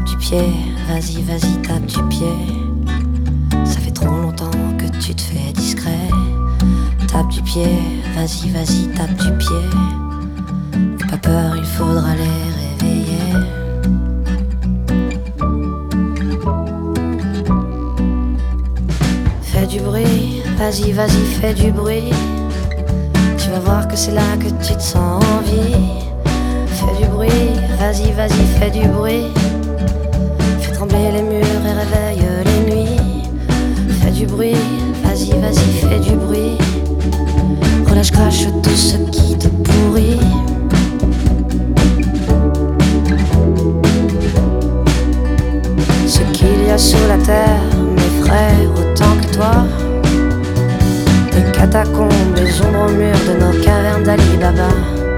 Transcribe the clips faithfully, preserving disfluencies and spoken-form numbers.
du pied, vas-y, vas-y, tape du pied. Ça fait trop longtemps que tu te fais discret. Tape du pied, vas-y, vas-y, tape du pied. N'aie pas peur, il faudra les réveiller. Fais du bruit, vas-y, vas-y, fais du bruit. Tu vas voir que c'est là que tu te sens en vie. Fais du bruit, vas-y, vas-y, fais du bruit. Fais trembler les murs et réveille les nuits. Fais du bruit, vas-y, vas-y, fais du bruit. Relâche, crache tout ce qui te pourrit. Ce qu'il y a sous la terre m'effraie autant que toi. Les catacombes, les ombres au mur de nos cavernes d'Ali Baba.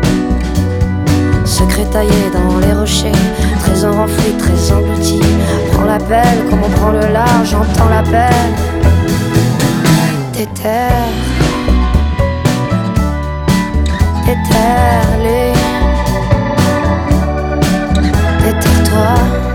Secret taillé dans les rochers, trésor enfoui, très englouti. Prends l'appel comme on prend le large, j'entends l'appel des terres. Déterre-les, déterre-toi.